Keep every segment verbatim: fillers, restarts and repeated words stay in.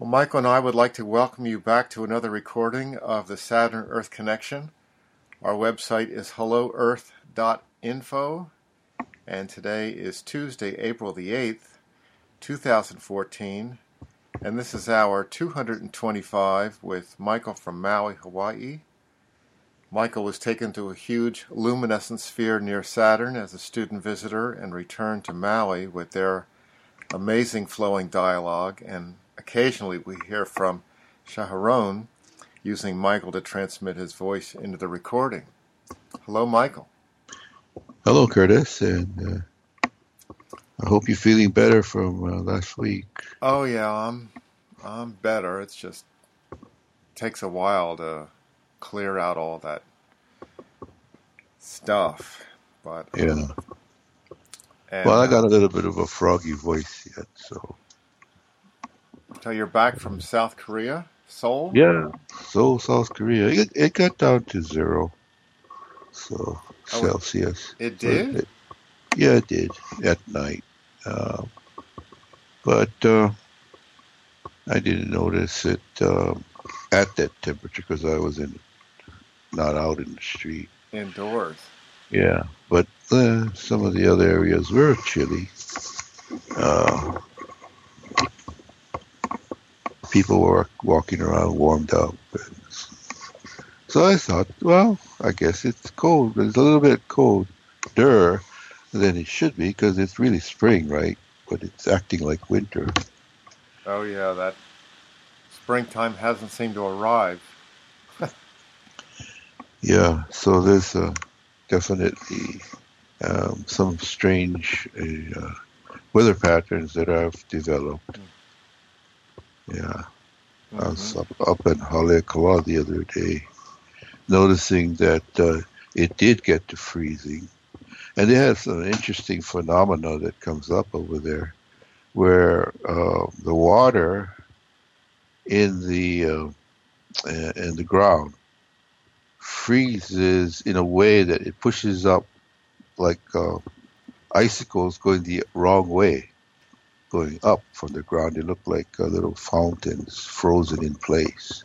Well, Michael and I would like to welcome you back to another recording of the Saturn Earth Connection. Our website is hello earth dot info, and today is Tuesday, April the eighth, two thousand fourteen, and this is our two hundred twenty-five with Michael from Maui, Hawaii. Michael was taken to a huge luminescent sphere near Saturn as a student visitor and returned to Maui with their amazing flowing dialogue, and occasionally we hear from Shaharon using Michael to transmit his voice into the recording. Hello, Michael. Hello, Curtis, and uh, I hope you're feeling better from uh, last week. Oh yeah, I'm I'm better. It's just takes a while to clear out all that stuff, but yeah. And, well, I got a little bit of a froggy voice yet, so. So you're back from South Korea, Seoul? Yeah, Seoul, South Korea. It, it got down to zero, so oh, Celsius. It did? It, yeah, it did at night, uh, but uh, I didn't notice it uh, at that temperature because I was in not out in the street. Indoors. Yeah, but uh, some of the other areas were chilly. Uh, people were walking around warmed up. And so I thought, well, I guess it's cold. It's a little bit colder than it should be because it's really spring, right? But it's acting like winter. Oh, yeah, that springtime hasn't seemed to arrive. Yeah, so there's uh, definitely um, some strange uh, weather patterns that I've developed. Yeah, mm-hmm. I was up, up in Haleakala the other day, noticing that uh, it did get to freezing. And they have some interesting phenomena that comes up over there, where uh, the water in the uh, in the ground freezes in a way that it pushes up like uh, icicles going the wrong way, going up from the ground. They look like uh, little fountains frozen in place.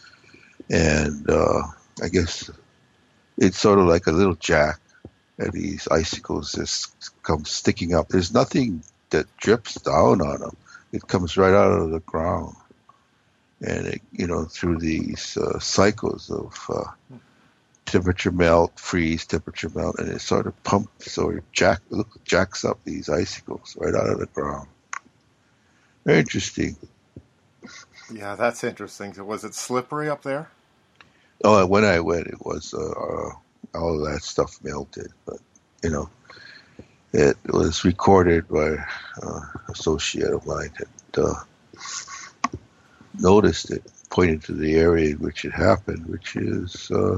And uh, I guess it's sort of like a little jack, and these icicles just come sticking up. There's nothing that drips down on them. It comes right out of the ground. And, it, you know, through these uh, cycles of uh, temperature melt, freeze, temperature melt, and it sort of pumps or jack, look, jacks up these icicles right out of the ground. Very interesting. Yeah, that's interesting. So was it slippery up there? Oh, when I went, it was uh, uh, all of that stuff melted. But, you know, it was recorded by an uh, associate of mine that uh, noticed it, pointed to the area in which it happened, which is uh,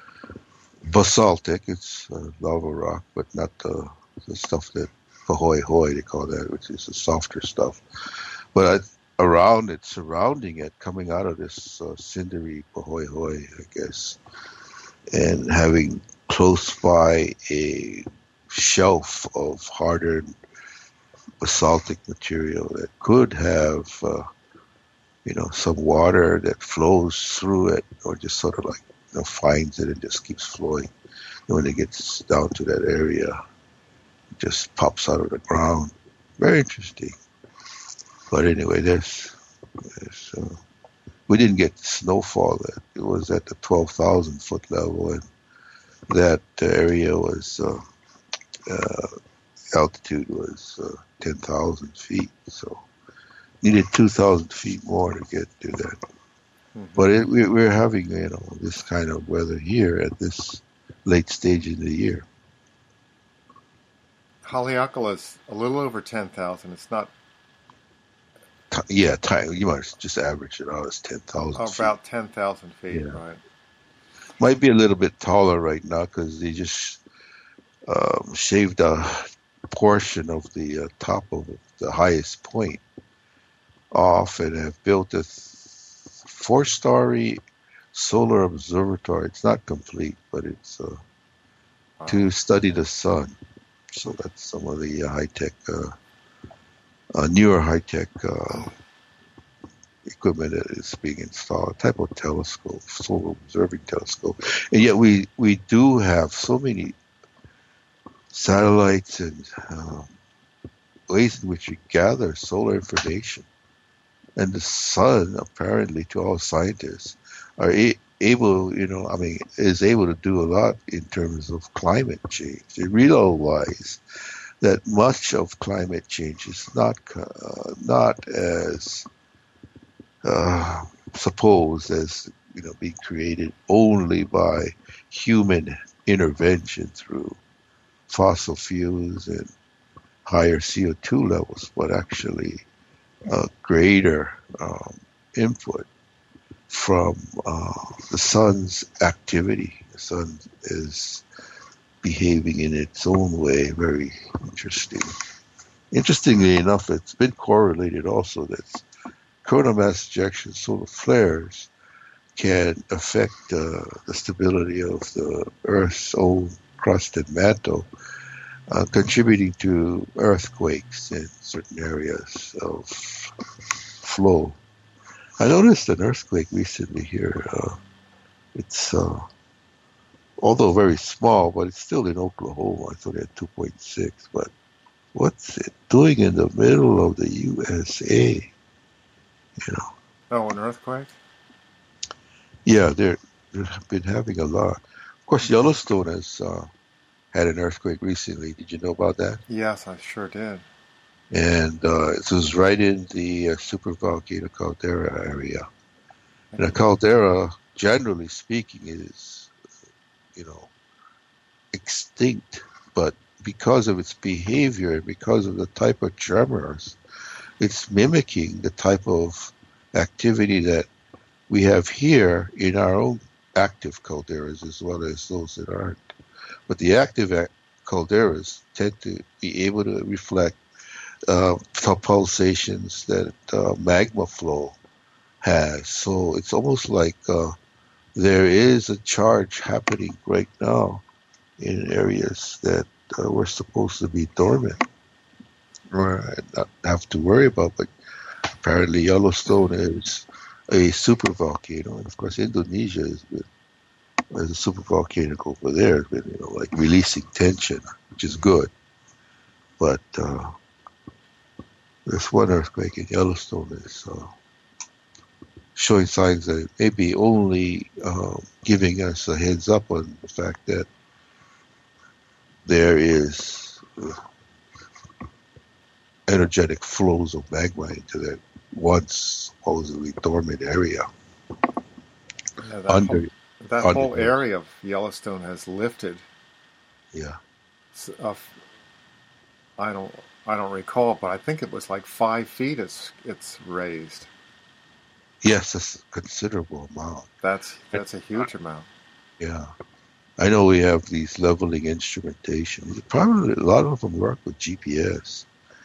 basaltic. It's uh, lava rock, but not the, the stuff that pahoehoe, they call that, which is the softer stuff. But I, around it, surrounding it, coming out of this uh, cindery pahoehoe, I guess, and having close by a shelf of hardened basaltic material that could have, uh, you know, some water that flows through it, or just sort of like, you know, finds it and just keeps flowing. And when it gets down to that area, it just pops out of the ground. Very interesting. But anyway, there's, there's uh, we didn't get snowfall. That it was at the twelve thousand foot level, and that area was uh, uh, altitude was uh, ten thousand feet. So needed two thousand feet more to get to that. Mm-hmm. But it, we, we're having, you know, this kind of weather here at this late stage in the year. Haleakala is a little over ten thousand. It's not. Yeah, you might just average it out as ten thousand. Oh, about ten thousand feet, yeah. Right. Might be a little bit taller right now because they just um, shaved a portion of the uh, top of the highest point off and have built a th- four-story solar observatory. It's not complete, but it's uh, wow. to study the sun. So that's some of the uh, high-tech, uh, uh, newer high-tech uh, equipment that is being installed, a type of telescope, solar observing telescope. And yet we, we do have so many satellites and um, ways in which we gather solar information. And the sun, apparently, to all scientists, are a- able, you know, I mean, is able to do a lot in terms of climate change. They realize that much of climate change is not uh, not as uh, supposed as, you know, being created only by human intervention through fossil fuels and higher C O two levels, but actually a greater um, input from uh, the sun's activity. The sun is behaving in its own way, very interesting. Interestingly enough, it's been correlated also that coronal mass ejection solar flares can affect uh, the stability of the Earth's own crust and mantle, uh, contributing to earthquakes in certain areas of flow. I noticed an earthquake recently here. Uh, it's uh, although very small, but it's still in Oklahoma. It's only at two point six. But what's it doing in the middle of the U S A? You know. Oh, an earthquake? Yeah, they're, they've been having a lot. Of course, Yellowstone has uh, had an earthquake recently. Did you know about that? Yes, I sure did. And uh, it was right in the uh, supervolcano caldera area. And a caldera, generally speaking, is, you know, extinct. But because of its behavior and because of the type of tremors, it's mimicking the type of activity that we have here in our own active calderas as well as those that aren't. But the active calderas tend to be able to reflect uh, pulsations that uh, magma flow has. So it's almost like uh, there is a charge happening right now in areas that uh, were supposed to be dormant or not have to worry about. But apparently Yellowstone is a supervolcano, and of course Indonesia has been as a supervolcano over there has been, you know, like releasing tension, which is good. But uh, this one earthquake in Yellowstone is uh, showing signs that it may be only uh, giving us a heads up on the fact that there is uh, energetic flows of magma into that once supposedly dormant area. Yeah, that under whole, that under whole area of Yellowstone has lifted. Yeah. Uh, I don't I don't recall, but I think it was like five feet it's it's raised. Yes, that's a considerable amount. That's that's a huge amount. Yeah. I know we have these leveling instrumentation. Probably a lot of them work with G P S.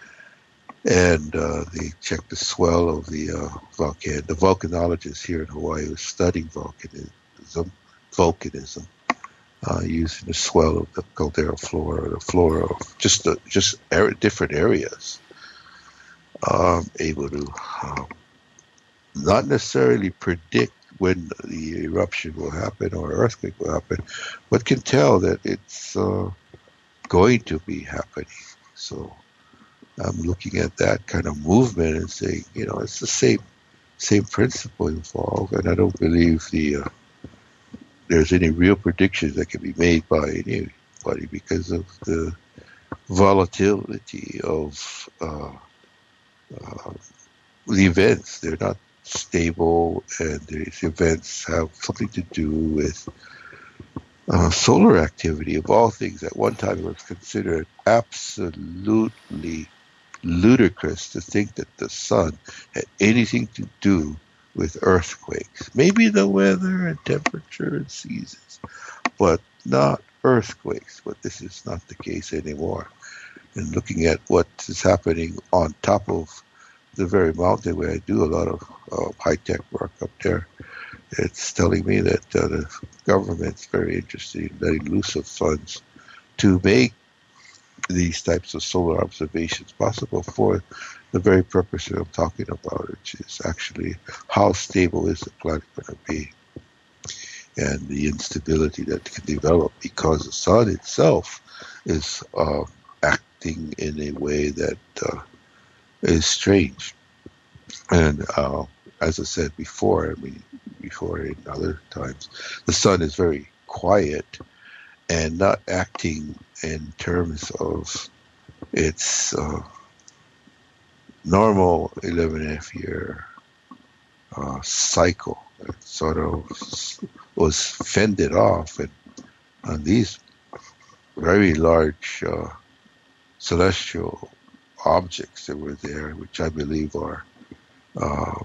And uh, they check the swell of the uh, volcano. The volcanologists here in Hawaii are studying volcanism, volcanism, uh, using the swell of the caldera floor or the floor of just the, just er- different areas, um, able to um, not necessarily predict when the eruption will happen or earthquake will happen, but can tell that it's uh, going to be happening. So I'm looking at that kind of movement and saying, you know, it's the same same principle involved, and I don't believe the uh, there's any real predictions that can be made by anybody because of the volatility of uh, uh, the events. They're not stable, and these events have something to do with uh, solar activity. Of all things, at one time it was considered absolutely ludicrous to think that the sun had anything to do with earthquakes. Maybe the weather and temperature and seasons, but not earthquakes. But this is not the case anymore. And looking at what is happening on top of the very mountain where I do a lot of uh, high-tech work up there, it's telling me that uh, the government's very interested in letting loose of funds to make these types of solar observations possible for the very purpose that I'm talking about, which is actually how stable is the planet going to be, and the instability that can develop because the sun itself is uh, acting in a way that uh, is strange. And uh, as I said before, I mean, before in other times, the sun is very quiet and not acting in terms of its uh, normal eleven and a half year uh, cycle. It sort of was fended off, and on these very large uh, celestial objects that were there, which I believe are uh,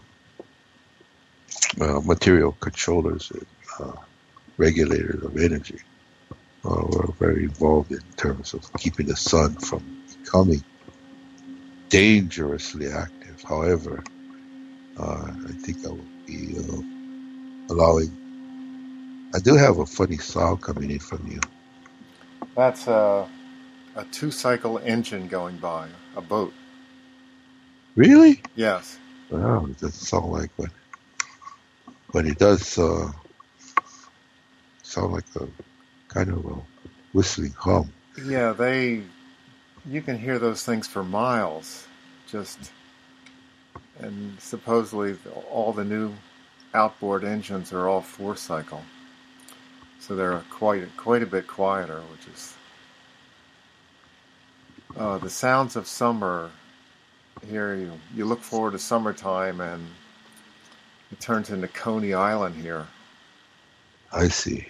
uh, material controllers and uh, regulators of energy, uh, were very involved in terms of keeping the sun from becoming dangerously active. However, uh, I think I will be uh, allowing. I do have a funny sound coming in from you. That's a, a two-cycle engine going by, a boat. Really? Yes. Wow, it doesn't sound like one. But it does uh, sound like a kind of a whistling hum. Yeah, they. You can hear those things for miles. Just, and supposedly all the new outboard engines are all four-cycle, so they're quite quite a bit quieter, which is uh, the sounds of summer. Here you you look forward to summertime, and it turns into Coney Island here. I see.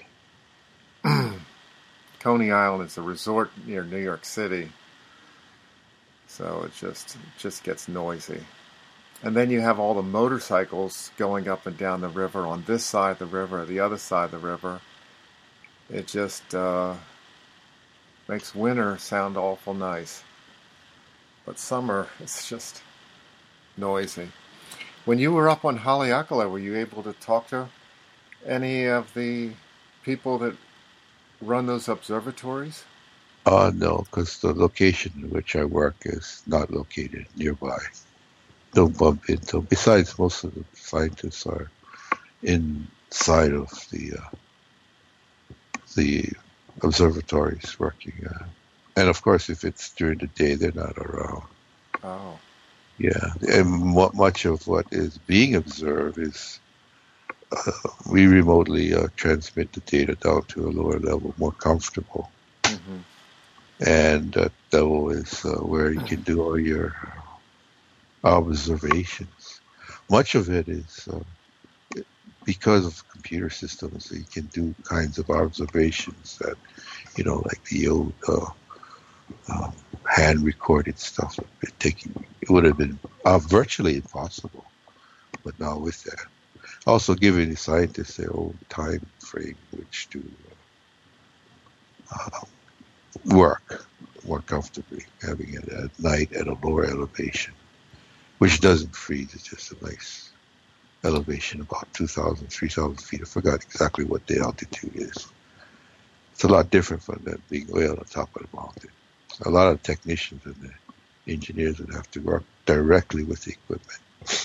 Coney Island is a resort near New York City, so it just it just gets noisy. And then you have all the motorcycles going up and down the river on this side of the river, the other side of the river. It just uh, makes winter sound awful nice. But summer, it's just noisy. When you were up on Haleakala, were you able to talk to any of the people that run those observatories? Uh, no, because the location in which I work is not located nearby. Don't bump into. Besides, most of the scientists are inside of the uh, the observatories working. Uh, and of course, if it's during the day, they're not around. Oh. Yeah, and what much of what is being observed is uh, we remotely uh, transmit the data down to a lower level, more comfortable. Mm-hmm. And that level is uh, where you can do all your observations. Much of it is uh, because of computer systems, you can do kinds of observations that, you know, like the old uh, um, hand-recorded stuff. It, taking, it would have been uh, virtually impossible, but now with that. Also giving the scientists their own time frame which to uh, work more comfortably, having it at night at a lower elevation, which doesn't freeze. It's just a nice elevation, about two thousand, three thousand feet. I forgot exactly what the altitude is. It's a lot different from that being way on the top of the mountain. A lot of technicians and the engineers would have to work directly with the equipment.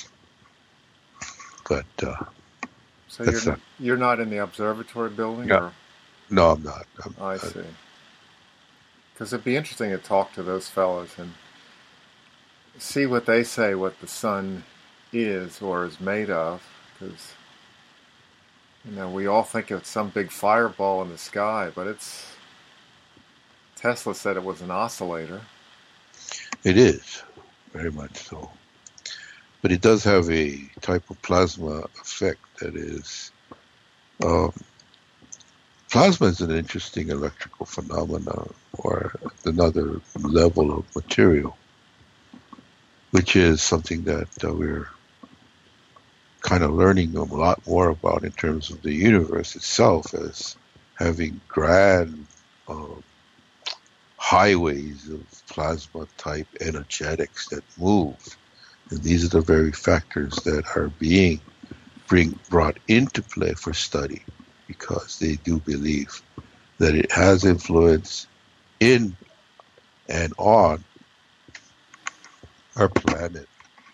But uh, so you're not, you're not in the observatory building? No, or? no I'm not. I'm, I see. Because it'd be interesting to talk to those fellows and see what they say, what the sun is or is made of. Because, you know, we all think it's some big fireball in the sky, but it's... Tesla said it was an oscillator. It is, very much so. But it does have a type of plasma effect that is... Um, plasma is an interesting electrical phenomenon, or another level of material, which is something that uh, we're kind of learning a lot more about in terms of the universe itself as having grand uh, highways of plasma-type energetics that move. And these are the very factors that are being bring, brought into play for study, because they do believe that it has influence in and on our planet.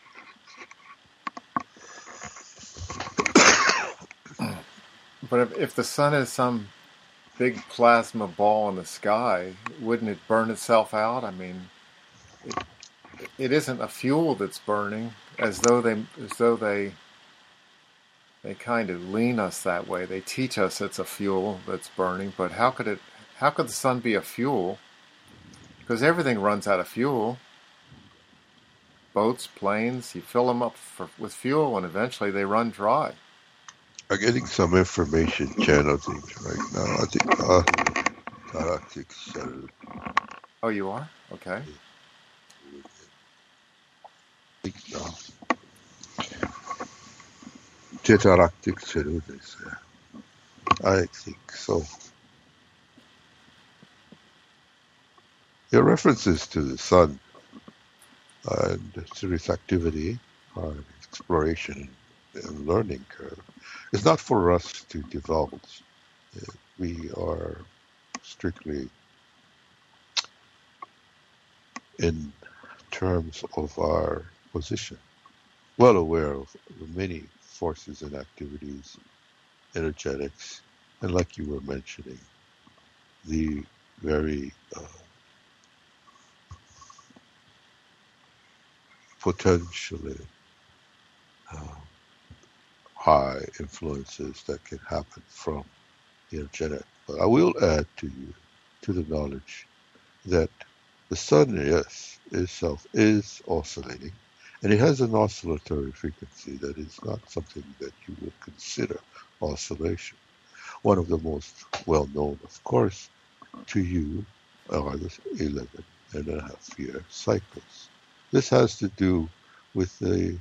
But if, if the sun is some big plasma ball in the sky, wouldn't it burn itself out? I mean, it, it isn't a fuel that's burning, as though they as though they they kind of lean us that way. They teach us it's a fuel that's burning, but how could it? How could the sun be a fuel? Because everything runs out of fuel. Boats, planes, you fill them up for, with fuel, and eventually they run dry. I'm getting some information channeling right now. I think uh, Galactic Shadow. Oh, you are? Okay. I think now. Tetaractic Shadow, they say. I think so. Your references to the sun and to its activity, uh, exploration and learning curve, is not for us to divulge. Uh, we are strictly in terms of our position, well aware of the many forces and activities, energetics, and like you were mentioning, the very uh, potentially uh, high influences that can happen from the energetic. But I will add to you, to the knowledge that the sun, yes, itself is oscillating, and it has an oscillatory frequency that is not something that you would consider oscillation. One of the most well-known, of course, to you are the eleven and a half year cycles. This has to do with the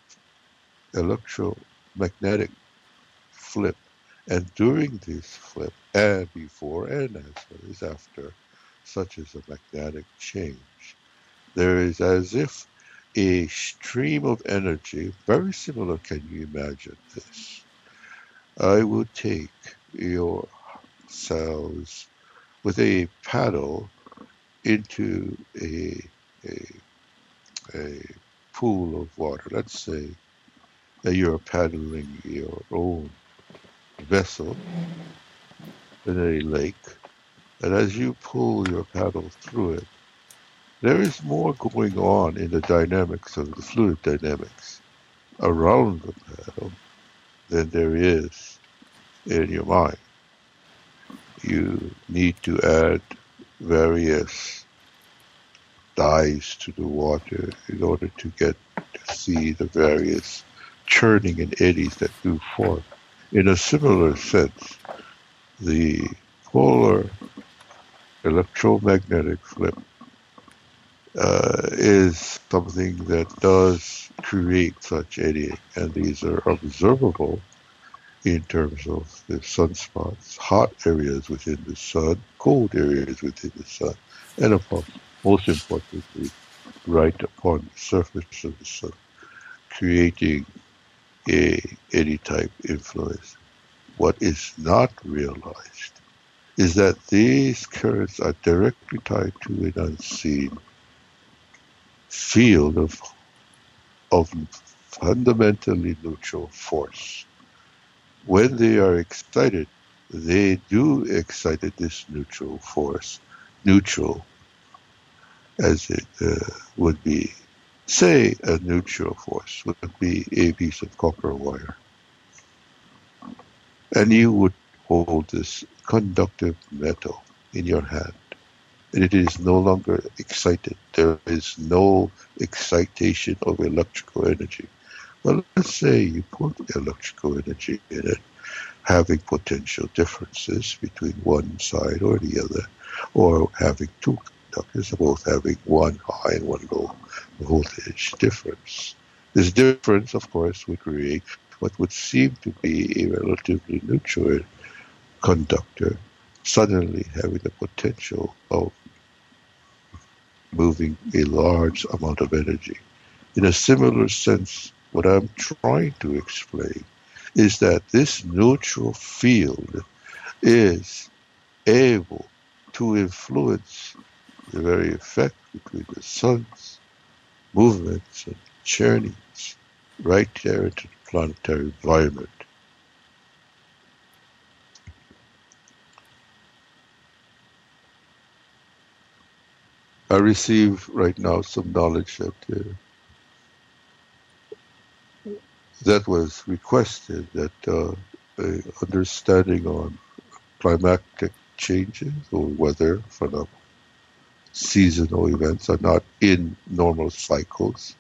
electromagnetic flip, and during this flip, and before and as well as after, such as a magnetic change, there is as if a stream of energy, very similar, can you imagine this? I would take your cells with a paddle into a, a, a pool of water. Let's say that you're paddling your own vessel in a lake, and as you pull your paddle through it, there is more going on in the dynamics of the fluid dynamics around the paddle than there is in your mind. You need to add various dyes to the water in order to get to see the various churning and eddies that do form. In a similar sense, the polar electromagnetic flip uh, is something that does create such eddying, and these are observable in terms of the sunspots, hot areas within the sun, cold areas within the sun, and of course, most importantly, right upon the surface of the sun, creating a eddy type influence. What is not realized is that these currents are directly tied to an unseen field of, of fundamentally neutral force. When they are excited, they do excite this neutral force, neutral as it uh, would be. Say a neutral force would be a piece of copper wire. And you would hold this conductive metal in your hand. And it is no longer excited. There is no excitation of electrical energy. Well, let's say you put electrical energy in it, having potential differences between one side or the other, or having two conductors, both having one high and one low voltage difference. This difference, of course, would create what would seem to be a relatively neutral conductor suddenly having the potential of moving a large amount of energy. In a similar sense, what I'm trying to explain is that this neutral field is able to influence the very effect between the sun's movements and journeys right there into the planetary environment. I receive right now some knowledge that uh, that was requested, that uh, a understanding on climatic changes or weather phenomena, seasonal events are not in normal cycles.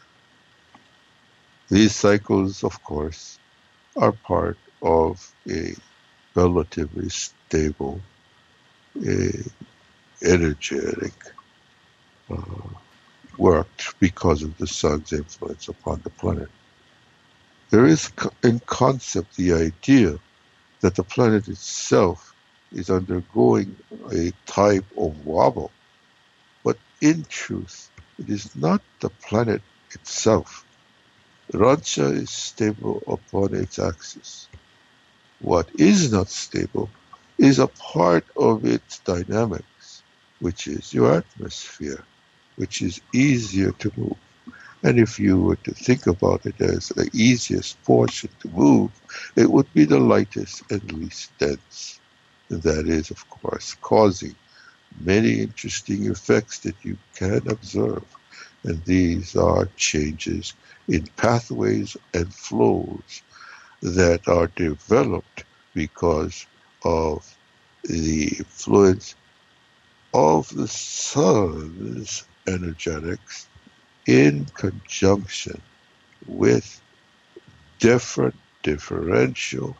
These cycles, of course, are part of a relatively stable, a energetic uh, work because of the sun's influence upon the planet. There is in concept the idea that the planet itself is undergoing a type of wobble, but in truth, it is not the planet itself. Rancha is stable upon its axis. What is not stable is a part of its dynamics, which is your atmosphere, which is easier to move. And if you were to think about it as the easiest portion to move, it would be the lightest and least dense. And that is, of course, causing many interesting effects that you can observe. And these are changes in pathways and flows that are developed because of the influence of the sun's energetics in conjunction with different differential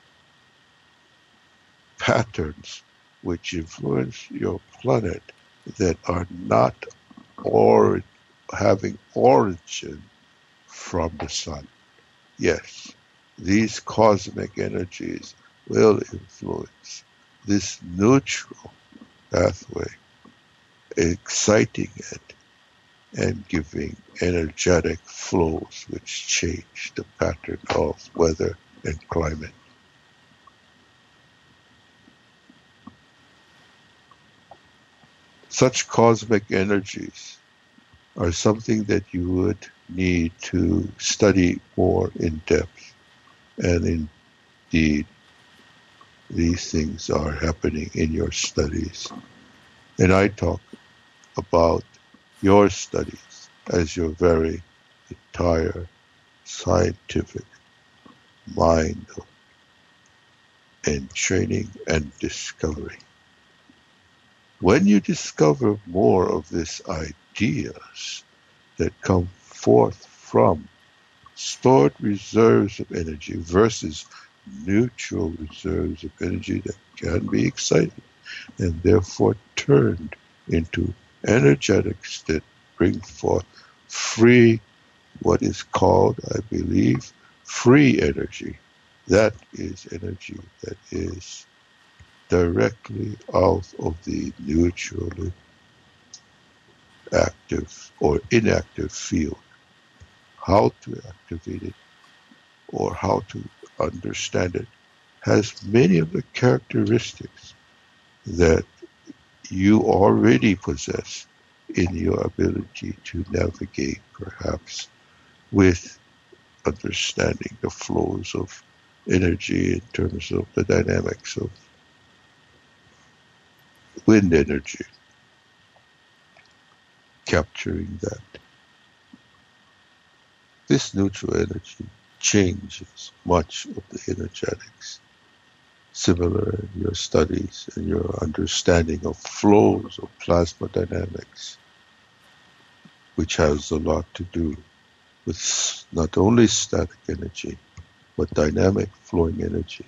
patterns which influence your planet that are not or having origin from the sun. Yes, these cosmic energies will influence this neutral pathway, exciting it and giving energetic flows which change the pattern of weather and climate. Such cosmic energies are something that you would need to study more in depth. And indeed, these things are happening in your studies. And I talk about your studies as your very entire scientific mind and training and discovery. When you discover more of these ideas that come forth from stored reserves of energy versus neutral reserves of energy that can be excited and therefore turned into energetics that bring forth free, what is called, I believe, free energy. That is energy that is directly out of the neutrally active or inactive field. How to activate it or how to understand it has many of the characteristics that you already possess in your ability to navigate, perhaps, with understanding the flows of energy in terms of the dynamics of wind energy, capturing that. This neutral energy changes much of the energetics. Similar in your studies and your understanding of flows of plasma dynamics, which has a lot to do with not only static energy, but dynamic flowing energy.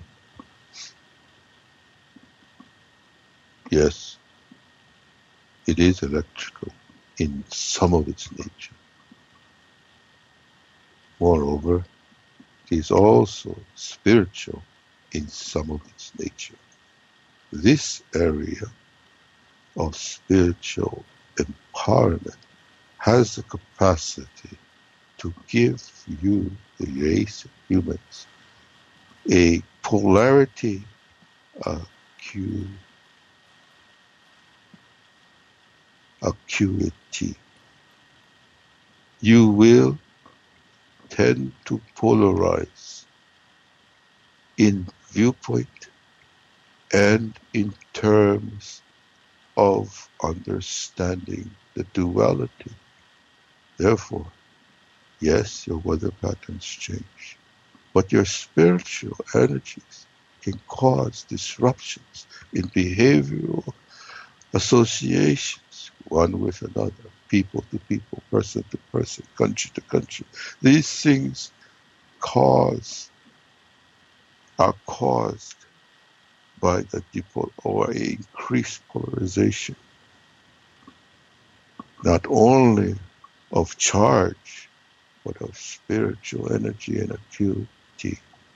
Yes, it is electrical in some of its nature. Moreover, it is also spiritual in some of its nature. This area of spiritual empowerment has the capacity to give you, the race of humans, a polarity acu- acuity you will tend to polarize in viewpoint and in terms of understanding the duality. Therefore, yes, your weather patterns change, but your spiritual energies can cause disruptions in behavioral associations, one with another, people to people, person to person, country to country. These things cause are caused by the depol- or increased polarization, not only of charge, but of spiritual energy and acuity.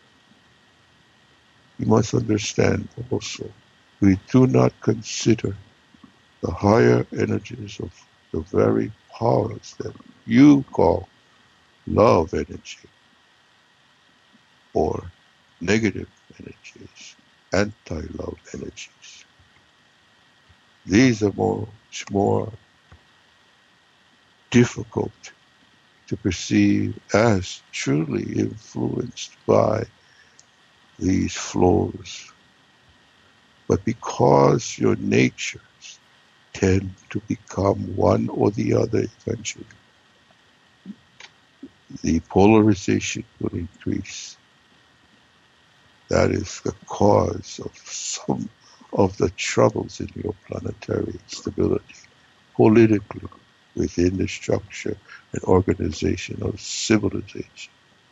You must understand also, we do not consider the higher energies of the very powers that you call love energy or negative energies, anti-love energies. These are much more difficult to perceive as truly influenced by these flows. But because your natures tend to become one or the other eventually, the polarization will increase. That is the cause of some of the troubles in your planetary stability, politically, within the structure and organization of civilization.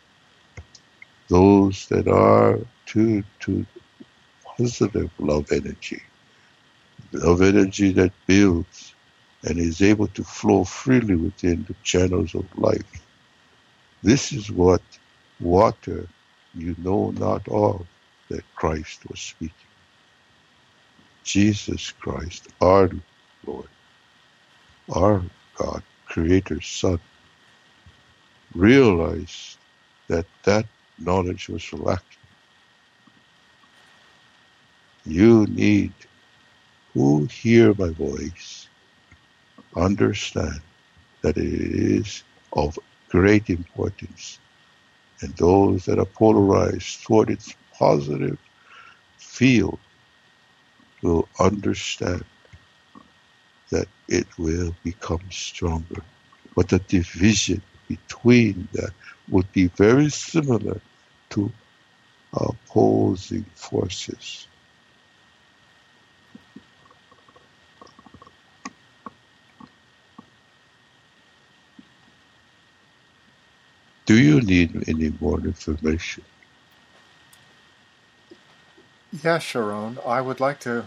Those that are tuned to positive love energy, love energy that builds and is able to flow freely within the channels of life. This is what water you know not of that Christ was speaking. Jesus Christ, our Lord, our God, Creator's Son, realized that that knowledge was lacking. You need, who hear my voice, understand that it is of great importance, and those that are polarized toward its positive field will understand that it will become stronger. But the division between that would be very similar to opposing forces. Do you need any more information? Yes, Sharon. I would like to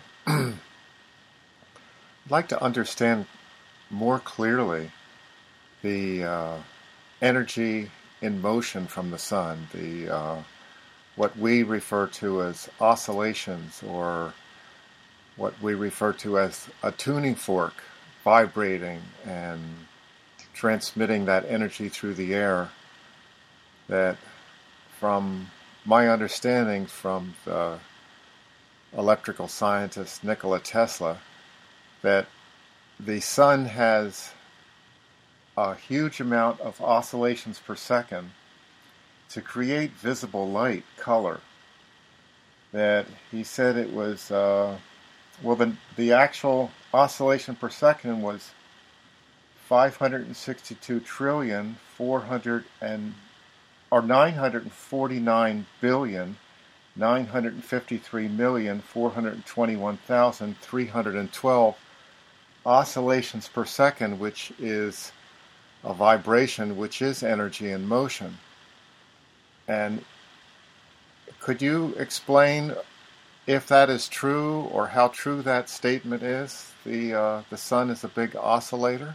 like to understand more clearly the uh, energy in motion from the sun, the uh, what we refer to as oscillations, or what we refer to as a tuning fork vibrating and transmitting that energy through the air, that from my understanding from the electrical scientist Nikola Tesla, that the sun has a huge amount of oscillations per second to create visible light, color. That he said it was, uh, well, the, the actual oscillation per second was five hundred sixty-two trillion, four hundred and, or nine hundred forty-nine billion, nine hundred fifty-three million, four hundred twenty-one thousand, three hundred twelve oscillations per second, which is a vibration, which is energy in motion. And could you explain if that is true, or how true that statement is? The uh, the sun is a big oscillator?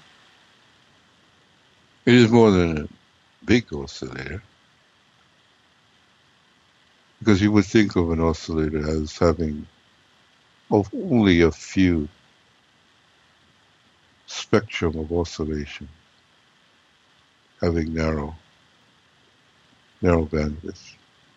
It is more than a big oscillator, because you would think of an oscillator as having of only a few spectrum of oscillation, having narrow, narrow bandwidth.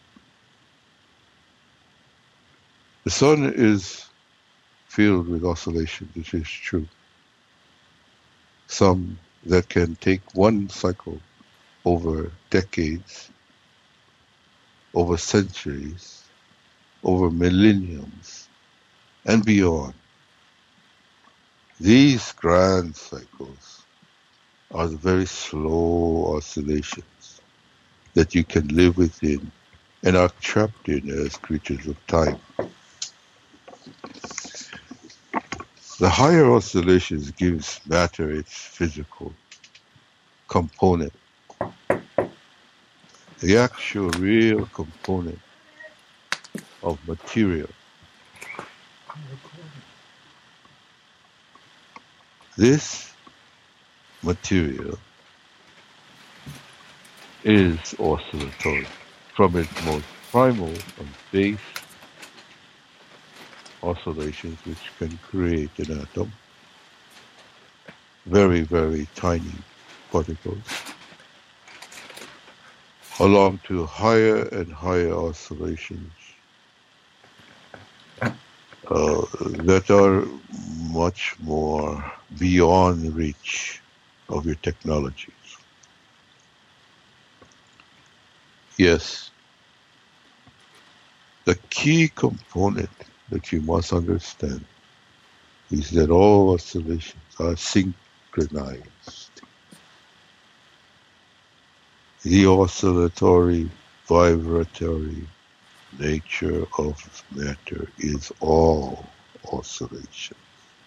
The sun is filled with oscillations, which is true. Some that can take one cycle over decades, over centuries, over millenniums, and beyond. These grand cycles are the very slow oscillations that you can live within and are trapped in as creatures of time. The higher oscillations gives matter its physical component, the actual real component of material. This material is oscillatory from its most primal and base oscillations which can create an atom, very, very tiny particles, along to higher and higher oscillations uh, that are much more beyond the reach of your technologies. Yes, the key component that you must understand is that all oscillations are synchronized. The oscillatory, vibratory nature of matter is all oscillation.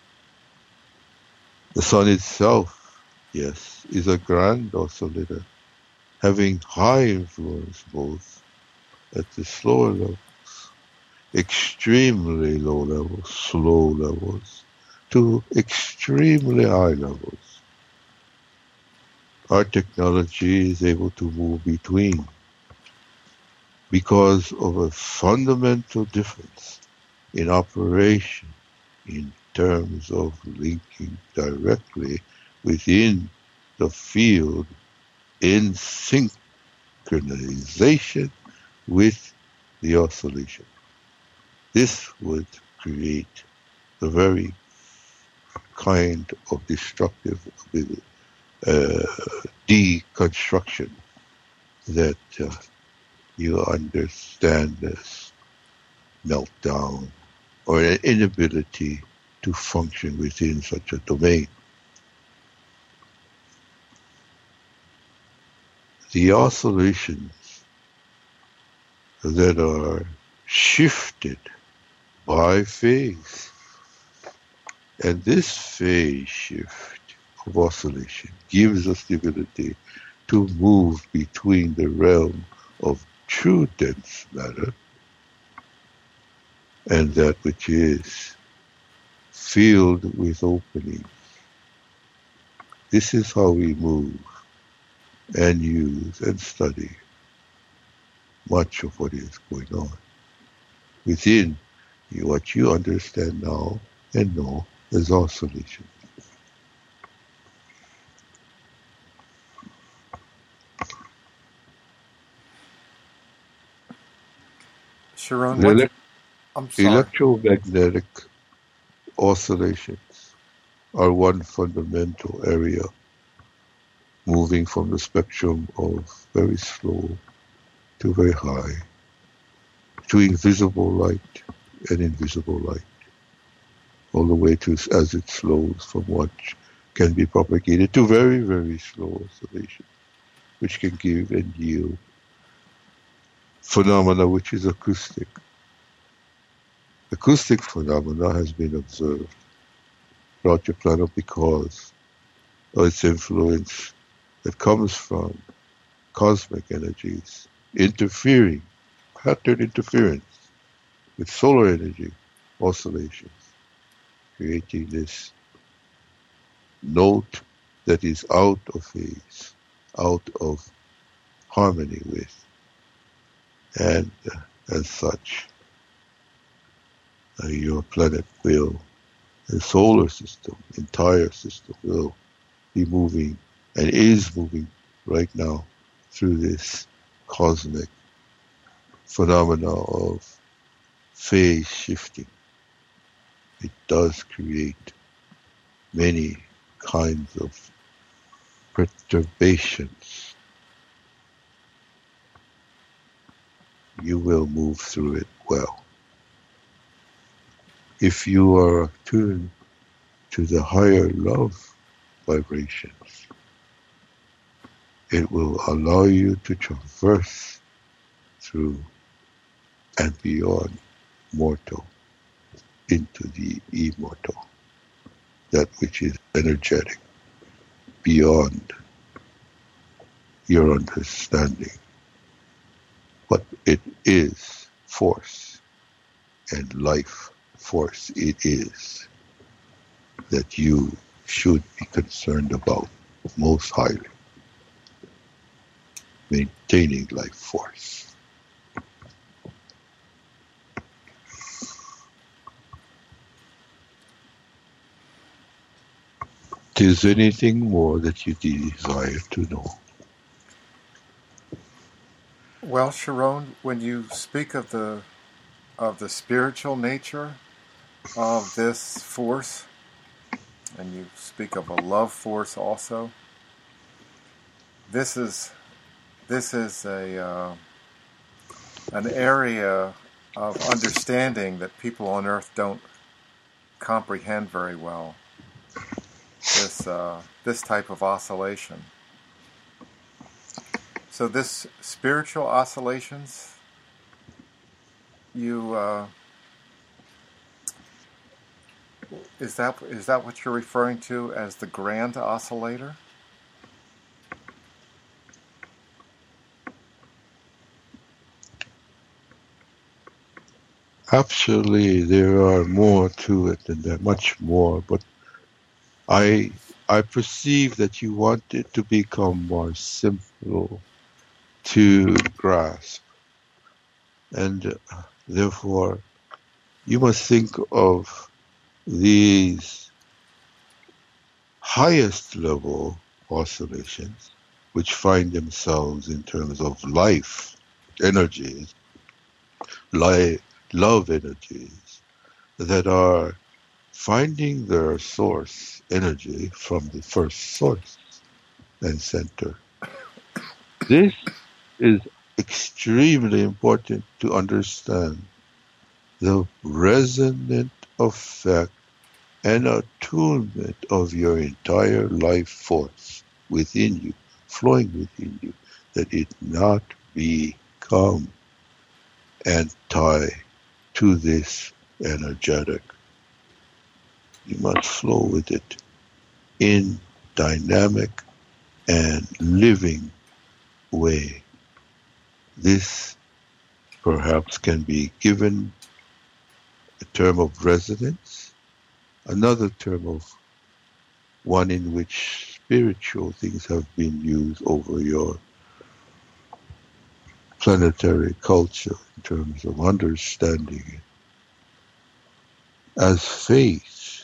The sun itself, yes, is a grand oscillator, having high influence both at the slower levels, extremely low levels, slow levels, to extremely high levels. Our technology is able to move between because of a fundamental difference in operation in terms of linking directly within the field in synchronization with the oscillation. This would create the very kind of destructive uh, deconstruction that uh, you understand as meltdown or an inability to function within such a domain. The oscillations that are shifted by phase, and this phase shift of oscillation gives us the ability to move between the realm of true dense matter and that which is filled with openings. This is how we move and use and study much of what is going on within what you understand now and know as oscillation. Sharon, The what? elec- I'm sorry. electromagnetic oscillations are one fundamental area, moving from the spectrum of very slow to very high, to invisible light and invisible light, all the way to as it slows from what can be propagated to very, very slow oscillation, which can give and yield phenomena which is acoustic. Acoustic phenomena has been observed throughout your planet because of its influence that comes from cosmic energies interfering, pattern interference with solar energy oscillations, creating this note that is out of phase, out of harmony with, and uh, as such, uh, your planet will, the solar system, entire system will be moving and is moving right now through this cosmic phenomena of phase shifting. It does create many kinds of perturbations, you will move through it well. If you are attuned to the higher love vibrations, it will allow you to traverse through and beyond mortal into the immortal, that which is energetic, beyond your understanding. But it is force, and life force it is that you should be concerned about most highly. Maintaining life force. Is anything more that you desire to know? Well, Sharon, when you speak of the of the spiritual nature of this force, and you speak of a love force also, this is this is a uh, an area of understanding that people on Earth don't comprehend very well. This uh, this type of oscillation. So this spiritual oscillations, you uh, is that is that what you're referring to as the grand oscillator? Actually, there are more to it than that, much more, but I I perceive that you want it to become more simple to grasp, and uh, therefore you must think of these highest level oscillations, which find themselves in terms of life energies, life, love energies, that are finding their source energy from the first source and center. This is extremely important to understand the resonant effect and attunement of your entire life force within you, flowing within you, that it not become anti to this energetic. You must flow with it in dynamic and living way. This perhaps can be given a term of resonance, another term of one in which spiritual things have been used over your planetary culture in terms of understanding it. As faith,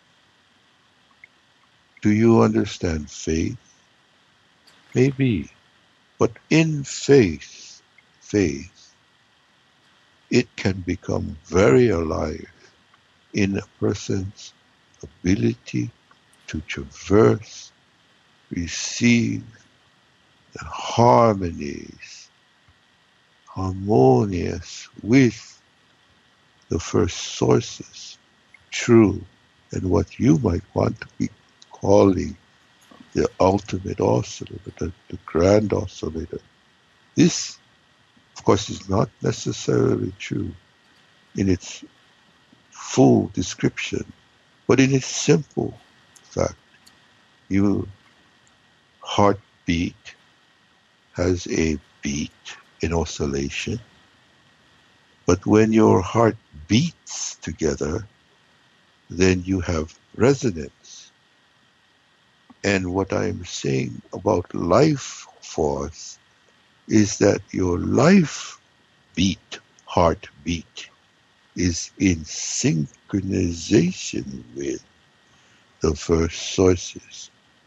do you understand faith? Maybe, but in faith, faith, it can become very alive in a person's ability to traverse, receive the harmonies, harmonious with the first sources, true, and what you might want to be calling the ultimate oscillator, the, the grand oscillator. This, of course, is not necessarily true in its full description, but in its simple fact. Your heartbeat has a beat in oscillation, but when your heart beats together, then you have resonance. And what I'm saying about life force is that your life beat, heartbeat, is in synchronization with the first sources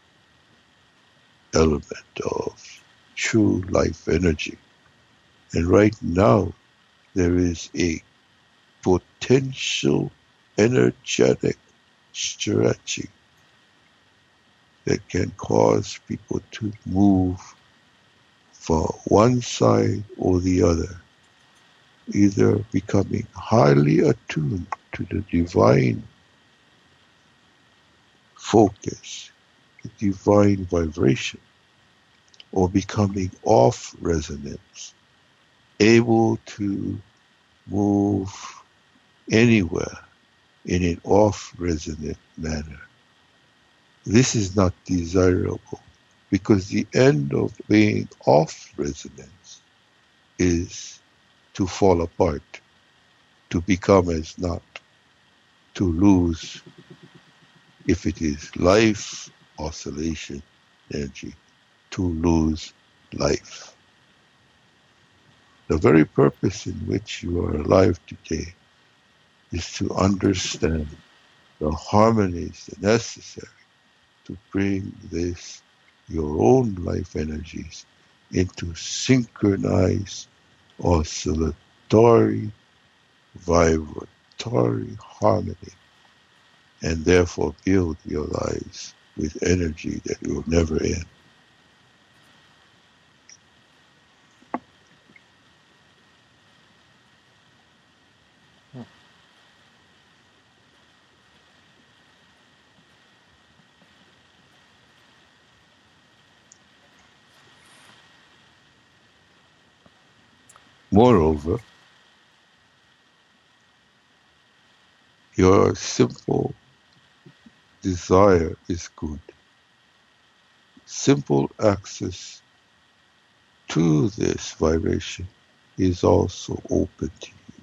element of true life energy. And right now, there is a potential energetic stretching that can cause people to move for one side or the other, either becoming highly attuned to the divine focus, the divine vibration, or becoming off resonance, able to move anywhere in an off resonant manner. This is not desirable because the end of being off resonance is to fall apart, to become as not, to lose, if it is life oscillation energy, to lose life. The very purpose in which you are alive today is to understand the harmonies necessary to bring this, your own life energies, into synchronized, oscillatory, vibratory harmony, and therefore build your lives with energy that will never end. Moreover, your simple desire is good. Simple access to this vibration is also open to you.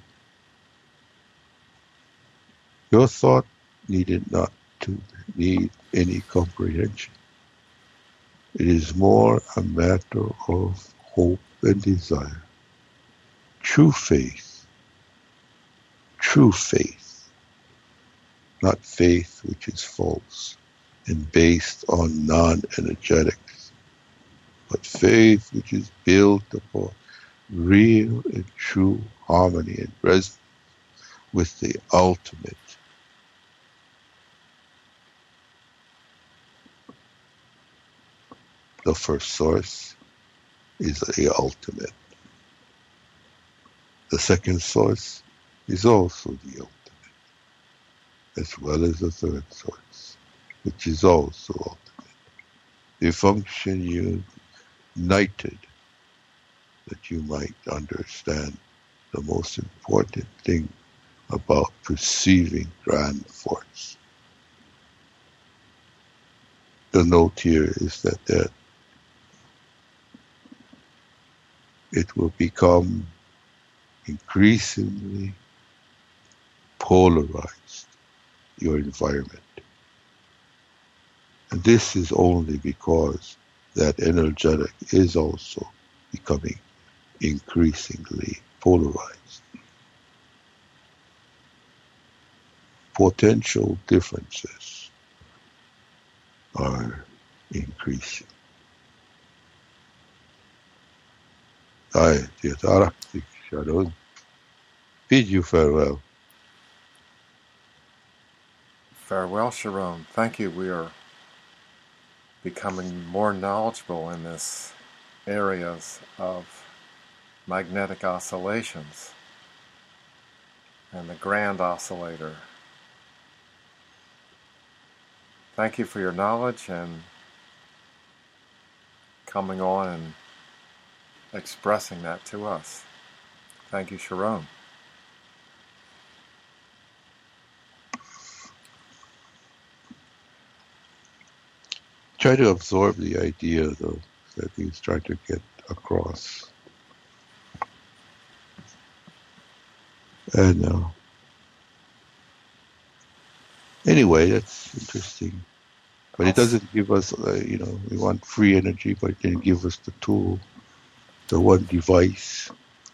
Your thought needed not to need any comprehension. It is more a matter of hope and desire. True faith, true faith, not faith which is false and based on non-energetics, but faith which is built upon real and true harmony and resonance with the ultimate. The first source is the ultimate. The second source is also the ultimate, as well as the third source, which is also ultimate. They function united, that you might understand the most important thing about perceiving grand force. The note here is that, that it will become increasingly polarized, your environment. And this is only because that energetic is also becoming increasingly polarized. Potential differences are increasing. I, Theotaraktik Sharon, bid you farewell. Farewell, Sharon. Thank you. We are becoming more knowledgeable in this areas of magnetic oscillations and the grand oscillator. Thank you for your knowledge and coming on and expressing that to us. Thank you, Sharon. Try to absorb the idea, though, that he's trying to get across. And uh, anyway, that's interesting. But it doesn't give us, uh, you know, we want free energy, but it didn't give us the tool, the one device.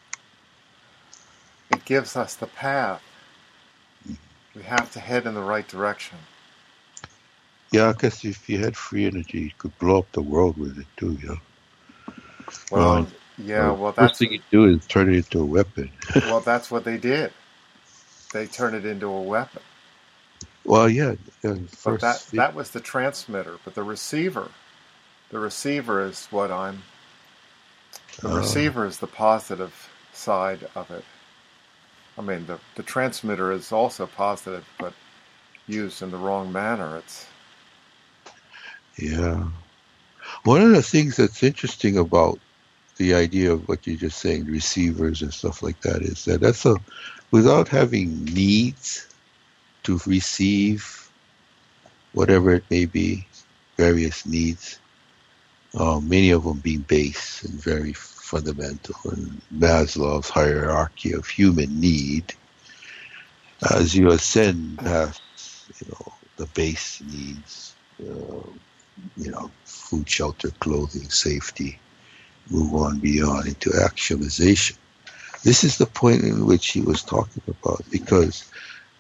It gives us the path. We have to head in the right direction. Yeah, I guess if you had free energy, you could blow up the world with it too, you know. Well, Um, yeah, well, first that's... thing you do is turn it into a weapon. Well, that's what they did. They turned it into a weapon. Well, yeah, yeah But that first, that was the transmitter. But the receiver, the receiver is what I'm. The uh, receiver is the positive side of it. I mean, the the transmitter is also positive, but used in the wrong manner, it's. yeah. One of the things that's interesting about the idea of what you're just saying, receivers and stuff like that, is that that's a, without having needs to receive whatever it may be, various needs, uh, many of them being base and very fundamental, and Maslow's hierarchy of human need. As you ascend past, you know, the base needs, uh, you know, food, shelter, clothing, safety, move on beyond into actualization. This is the point in which he was talking about, because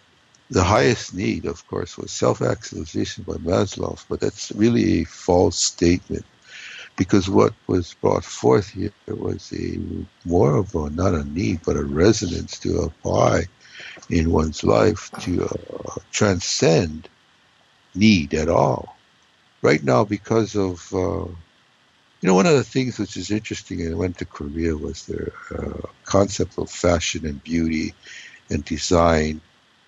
the highest need, of course, was self-actualization by Maslow, but that's really a false statement, because what was brought forth here was a more of a, not a need, but a resonance to apply in one's life to uh, transcend need at all. Right now, because of, uh, you know, one of the things which is interesting, and I went to Korea, was their uh, concept of fashion and beauty and design,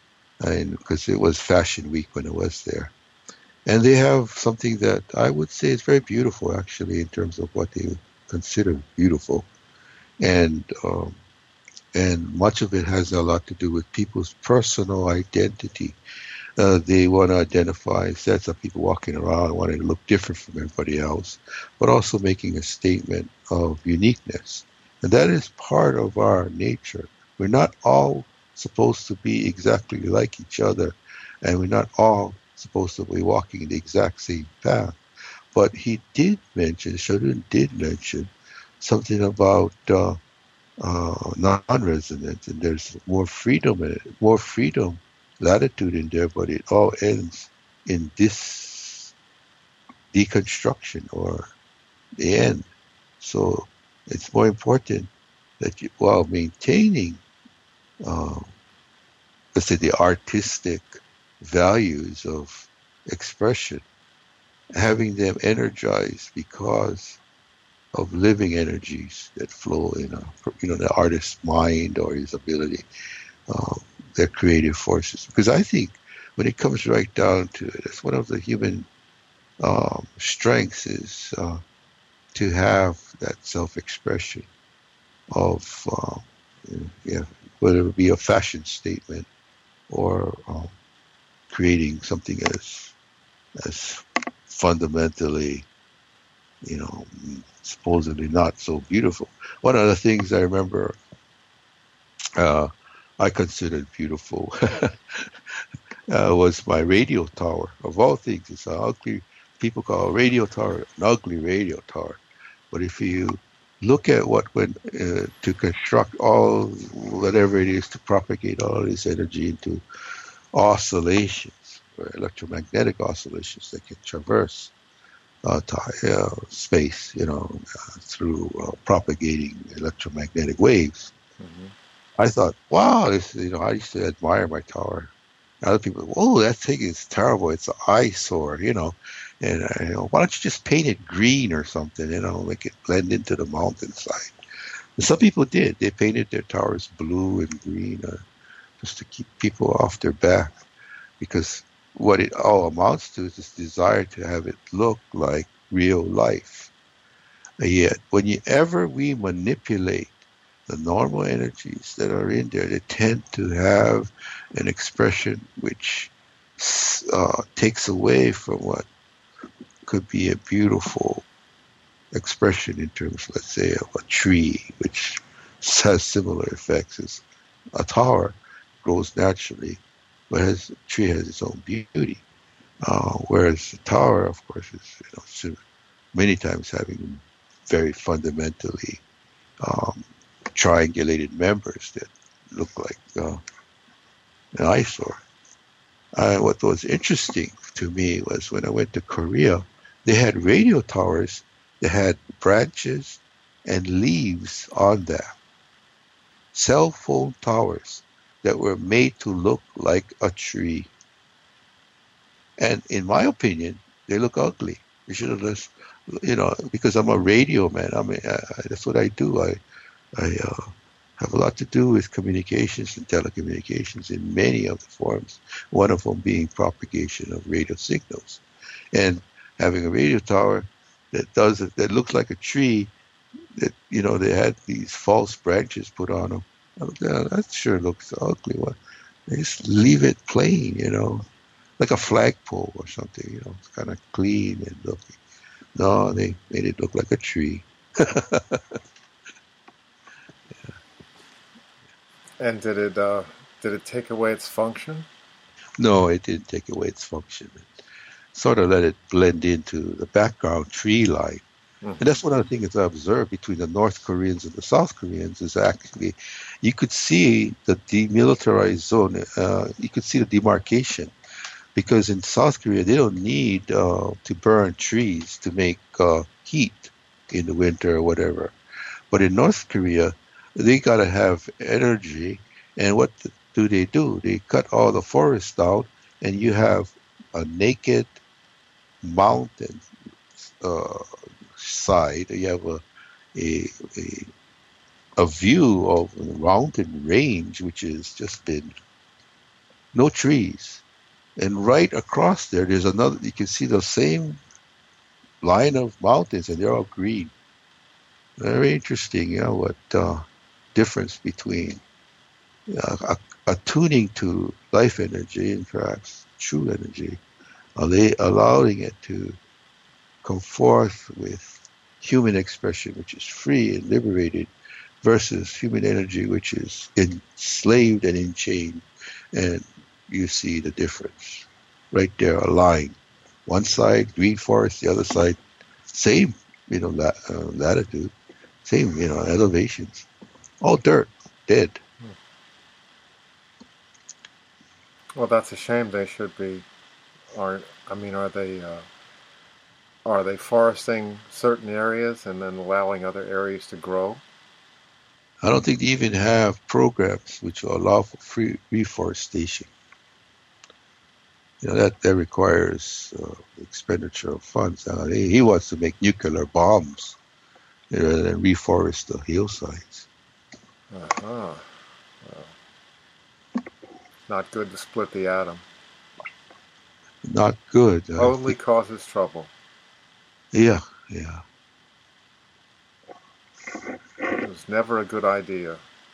and because it was Fashion Week when I was there. And they have something that I would say is very beautiful, actually, in terms of what they consider beautiful. And um, and much of it has a lot to do with people's personal identity. Uh, they want to identify sets of people walking around wanting to look different from everybody else, but also making a statement of uniqueness. And that is part of our nature. We're not all supposed to be exactly like each other, and we're not all supposed to be walking the exact same path. But he did mention, Sharun did mention, something about uh, uh, non-resonance, and there's more freedom in it, more freedom, latitude in there, but it all ends in this deconstruction or the end. So it's more important that you, while maintaining, uh, let's say, the artistic values of expression, having them energized because of living energies that flow in a, you know, the artist's mind or his ability, uh, their creative forces. Because I think when it comes right down to it, it's one of the human um, strengths is uh, to have that self-expression of, uh, yeah, whether it be a fashion statement or um, creating something as as fundamentally, you know, supposedly not so beautiful. One of the things I remember uh, I considered beautiful uh, was my radio tower. Of all things, it's an ugly, people call a radio tower an ugly radio tower. But if you look at what went uh, to construct all, whatever it is, to propagate all this energy into oscillations, or electromagnetic oscillations that can traverse uh, to, uh, space, you know, uh, through uh, propagating electromagnetic waves. Mm-hmm. I thought, wow, this, you know, I used to admire my tower. Other people, oh, that thing is terrible. It's an eyesore, you know. And uh, you know, why don't you just paint it green or something, you know, make it blend into the mountainside? And some people did. They painted their towers blue and green uh, just to keep people off their back, because what it all amounts to is this desire to have it look like real life. And yet, whenever we manipulate the normal energies that are in there, they tend to have an expression which uh, takes away from what could be a beautiful expression in terms, let's say, of a tree, which has similar effects as a tower, grows naturally, but has, a tree has its own beauty. Uh, whereas the tower, of course, is, you know, many times having very fundamentally um, triangulated members that look like uh, an eyesore. Uh, what was interesting to me was when I went to Korea, they had radio towers that had branches and leaves on them. Cell phone towers that were made to look like a tree. And in my opinion, they look ugly. You should have just, you know, because I'm a radio man. I mean, I, I, that's what I do. I, I uh, have a lot to do with communications and telecommunications in many of the forms. One of them being propagation of radio signals, and having a radio tower that does it, that looks like a tree. That, you know, they had these false branches put on them. Oh, yeah, that sure looks ugly. What? They just leave it plain, you know, like a flagpole or something. You know, it's kind of clean and looking. No, they made it look like a tree. And did it uh, did it take away its function? No, it didn't take away its function. It sort of let it blend into the background tree line. Mm-hmm. And that's one of the things I observed between the North Koreans and the South Koreans is actually you could see the demilitarized zone. Uh, you could see the demarcation because in South Korea they don't need uh, to burn trees to make uh, heat in the winter or whatever. But in North Korea, they got to have energy. And what do they do? They cut all the forest out and you have a naked mountain uh, side. You have a, a a a view of a mountain range, which has just been no trees, and right across there, there's another. You can see the same line of mountains, and they're all green. Very interesting, you know, what uh, difference between uh, attuning to life energy and perhaps true energy, are they allowing it to come forth with human expression, which is free and liberated, versus human energy, which is enslaved and enchained. And you see the difference right there, a line. One side, green forest, the other side, same, you know, la- uh, latitude, same, you know, elevations. All dirt, dead. Well, that's a shame. They should be, are, I mean, are they... Uh... Are they foresting certain areas and then allowing other areas to grow? I don't think they even have programs which will allow for free reforestation. You know, that, that requires uh, expenditure of funds. Uh, he, he wants to make nuclear bombs rather than reforest the hillsides. Uh-huh. Well, not good to split the atom. Not good. Only causes trouble. Yeah, yeah. It was never a good idea.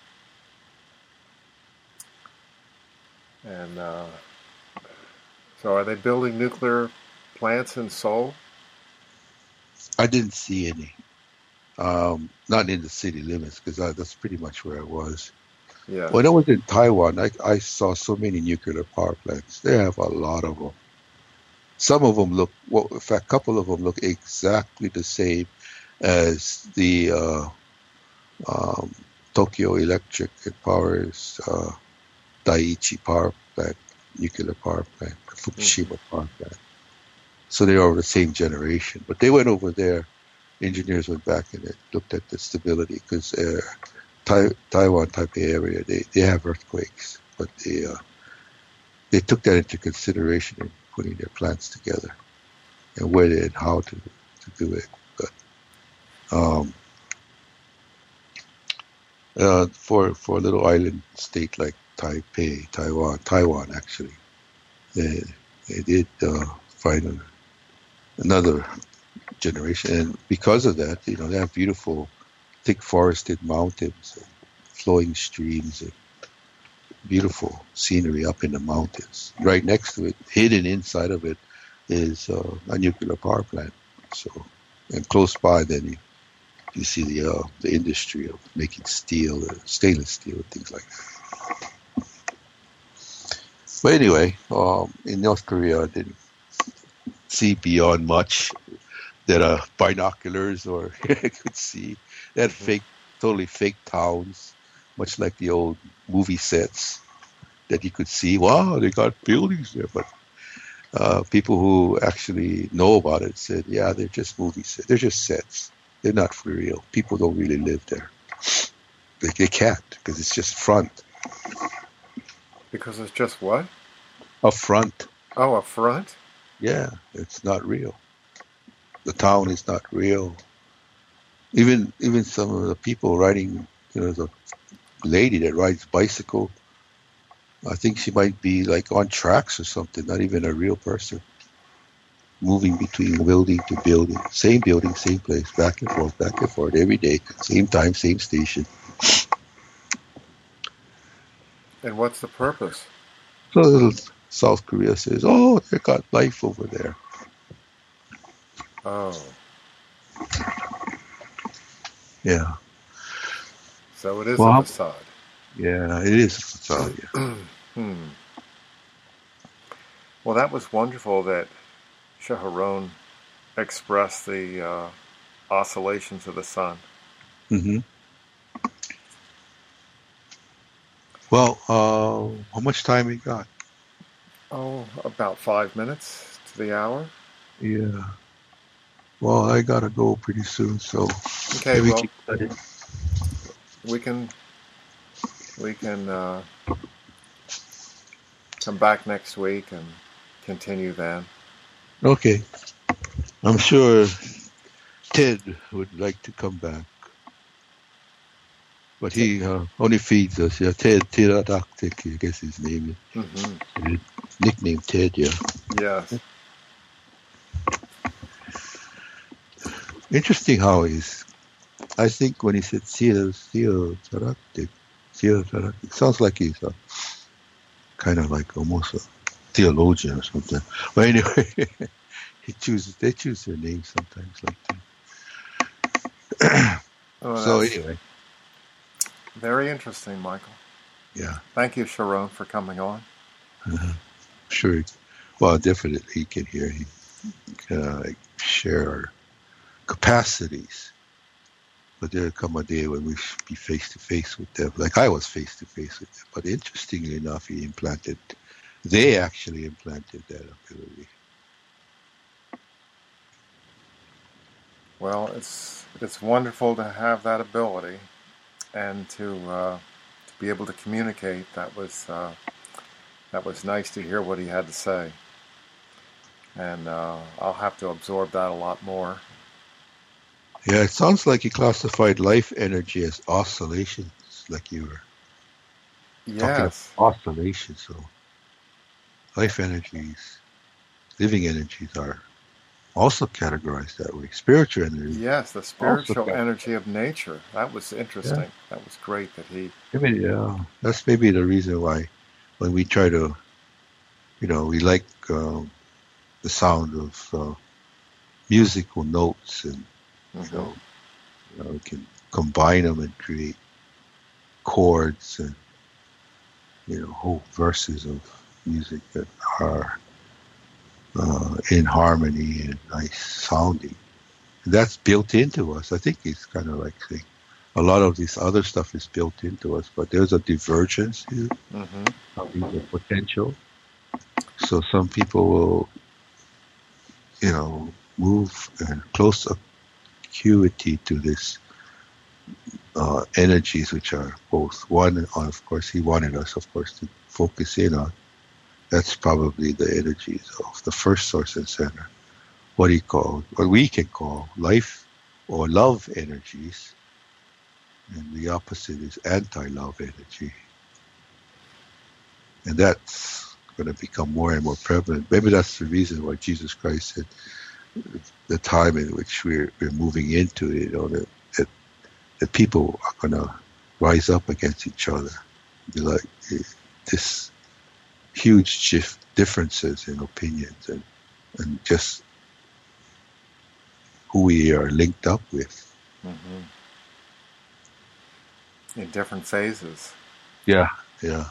And uh, so are they building nuclear plants in Seoul? I didn't see any. Um, not in the city limits, because that's pretty much where I was. Yeah. When I was in Taiwan, I, I saw so many nuclear power plants. They have a lot of them. Some of them look, well, in fact, a couple of them look exactly the same as the uh, um, Tokyo Electric Power's uh, Daiichi power plant, nuclear power plant, Fukushima mm-hmm. power plant. So they are the same generation. But they went over there. Engineers went back and they looked at the stability because uh, tai- Taiwan, Taipei area, they, they have earthquakes, but they uh, they took that into consideration in putting their plants together and where and how to, to do it. But um, uh, for for a little island state like Taipei, Taiwan, Taiwan actually, they they did uh, find a, another generation, and because of that, you know, they have beautiful, thick forested mountains, and flowing streams, and beautiful scenery up in the mountains. Right next to it, hidden inside of it, is uh, a nuclear power plant. So, and close by, then you, you see the uh, the industry of making steel, uh, stainless steel, and things like that. But anyway, um, in North Korea, I didn't see beyond much that uh, binoculars or could see. They had fake, totally fake towns, much like the old movie sets that you could see. Wow, they got buildings there. But uh, people who actually know about it said, yeah, they're just movie sets. They're just sets. They're not for real. People don't really live there. They, they can't because it's just front. Because it's just what? A front. Oh, a front? Yeah, it's not real. The town is not real. Even even some of the people riding, you know, the lady that rides bicycle, I think she might be like on tracks or something, not even a real person. Moving between building to building, same building, same place, back and forth, back and forth, every day, same time, same station. And what's the purpose? So little South Korea says, oh, they got life over there. Oh. Yeah. So it is Well, a facade. Yeah, it is a facade. Yeah. hmm. Well, that was wonderful that Shaharon expressed the uh, oscillations of the sun. Mm-hmm. Well, uh, how much time we got? Oh, about five minutes to the hour. Yeah. Well, I gotta go pretty soon, so Okay, maybe well, keep at it. we can we can uh, come back next week and continue then. Okay. I'm sure Ted would like to come back, but he uh, only feeds us. Yeah, Ted Pterodactyl, I guess his name is. Mm-hmm. Nickname Ted. Yeah. Yes. Interesting how he's. I think when he said Theo Theodactyl, Theodactyl, sounds like he's a, kind of like almost a theologian or something. But anyway, he chooses. They choose their names sometimes like that. Oh, So anyway, very interesting, Michael. yeah. Thank you, Sharon, for coming on. Uh-huh. Sure. Well, definitely he can hear. He can uh, share our capacities. But there'll come a day when we be face to face with them, like I was face to face with them. But interestingly enough, he implanted. They actually implanted that ability. Well, it's it's wonderful to have that ability and to uh, to be able to communicate. That was uh, that was nice to hear what he had to say, and uh, I'll have to absorb that a lot more. Yeah, it sounds like he classified life energy as oscillations, like you were Yes. talking about oscillations. So life energies, living energies are also categorized that way. Spiritual energy. Yes, the spiritual energy of nature. That was interesting. Yeah. That was great that he... I mean, yeah, that's maybe the reason why when we try to, you know, we like um, the sound of uh, musical notes and, mm-hmm. you know, you know, we can combine them and create chords and, you know, whole verses of music that are uh, in harmony and nice sounding. And that's built into us. I think it's kind of like saying a lot of this other stuff is built into us, but there's a divergence here mm-hmm. of the potential. So some people will, you know, move in close acuity to this uh, energies, which are both one. Of course, he wanted us, of course, to focus in on. That's probably the energies of the first source and center. What he called, what we can call life or love energies, and the opposite is anti-love energy, and that's going to become more and more prevalent. Maybe that's the reason why Jesus Christ said the time in which we're we're moving into, you know, that that, that people are going to rise up against each other, be like this huge shift, differences in opinions and and just who we are linked up with. Mm-hmm. In different phases. Yeah, yeah.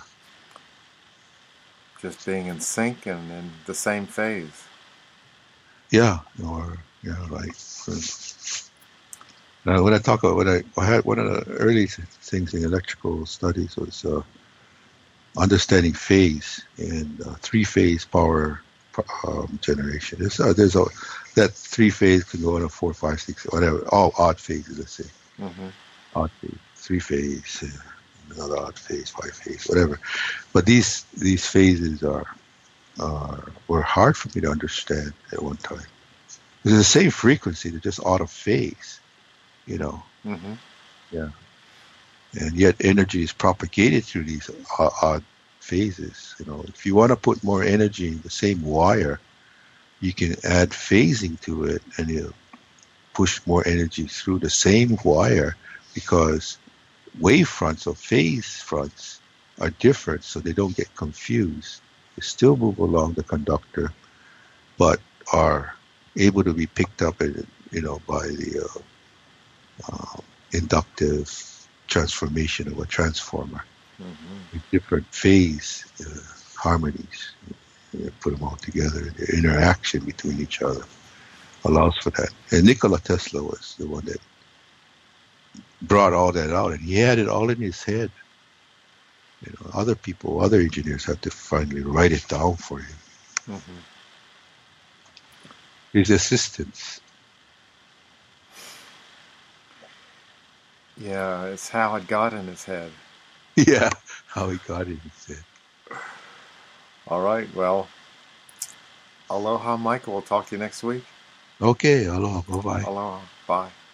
Just being in sync and in the same phase. Yeah, or yeah, right. Now, when I talk about what I, I had, one of the early things in electrical studies was uh, understanding phase and uh, three-phase power um, generation. There's, uh, there's a that three-phase can go on a four, five, six, whatever, all odd phases. Let's say mm-hmm. odd phase, three-phase, uh, another odd phase, five-phase, whatever. But these these phases are uh, were hard for me to understand at one time. It's the same frequency, they're just out of phase, you know. Mm-hmm. Yeah. And yet energy is propagated through these odd, odd phases. You know, if you want to put more energy in the same wire, you can add phasing to it, and you push more energy through the same wire, because wave fronts or phase fronts are different, so they don't get confused. They still move along the conductor, but are able to be picked up, in, you know, by the uh, uh, inductive transformation of a transformer. Mm-hmm. With different phase uh, harmonies. You put them all together, the interaction between each other allows for that. And Nikola Tesla was the one that brought all that out, and he had it all in his head. You know, other people, other engineers had to finally write it down for him. Mm-hmm. His assistants. Yeah, it's how it got in his head. Yeah, how he got it in his head. All right, well, aloha, Michael. We'll talk to you next week. Okay, aloha, bye-bye. Aloha, bye.